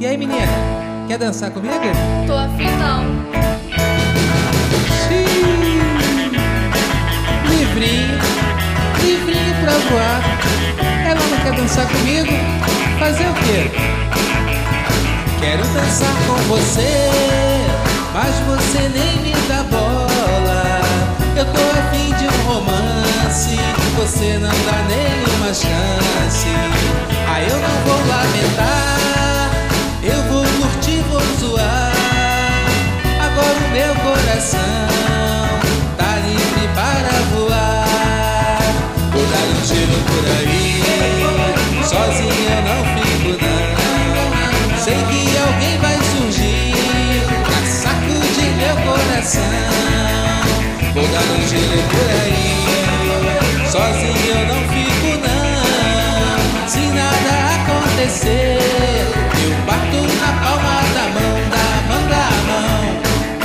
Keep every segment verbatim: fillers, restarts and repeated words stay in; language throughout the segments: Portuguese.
E aí, menina, quer dançar comigo? Tô afim não. Xiii. Livrinho, livrinho pra voar. Ela não quer dançar comigo? Fazer o quê? Quero dançar com você, mas você nem me dá bola. Eu tô afim de um romance, você não dá nenhuma chance. Aí eu não vou lamentar, eu vou curtir, vou zoar. Agora o meu coração tá livre para voar. Vou dar um tiro por aí, sozinho eu não fico não. Sei que alguém vai surgir pra sacudir meu coração. Vou dar um giro por aí, sozinho eu não fico não. Se nada acontecer, eu bato na palma da mão, da mão, da mão.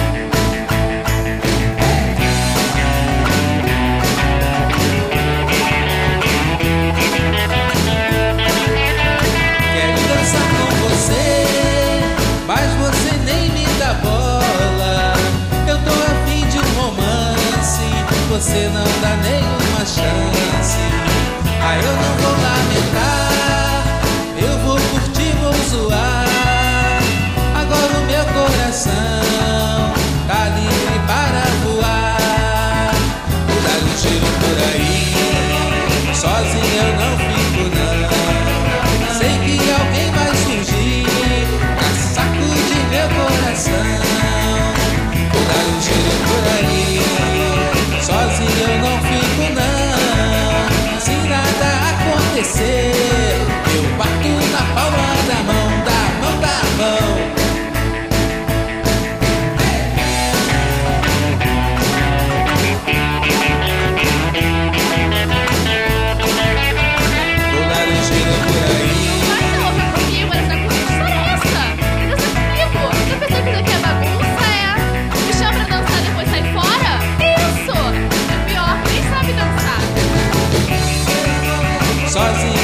Quero dançar com você, mas você nem me dá bola. Eu tô afim de um romance, você não dá nenhuma chance. Aí eu não vou lamentar, eu vou curtir, vou zoar. Agora o meu coração tá livre para voar. Vou dar um tiro por aí, sozinho eu não fico não. Sei que alguém vai surgir pra sacudir meu coração. Vou dar um tiro por aí, sozinho eu não fico não. Se nada acontecer, eu bato na palma da mão, da mão, da mão. Vou dar um giro por aí. Vai ser louca comigo, essa coisa é essa? Quer dançar comigo? Você pensou que isso aqui é bagunça, é? Me chama pra dançar e depois sai fora? Isso! É pior, nem sabe dançar. Sozinho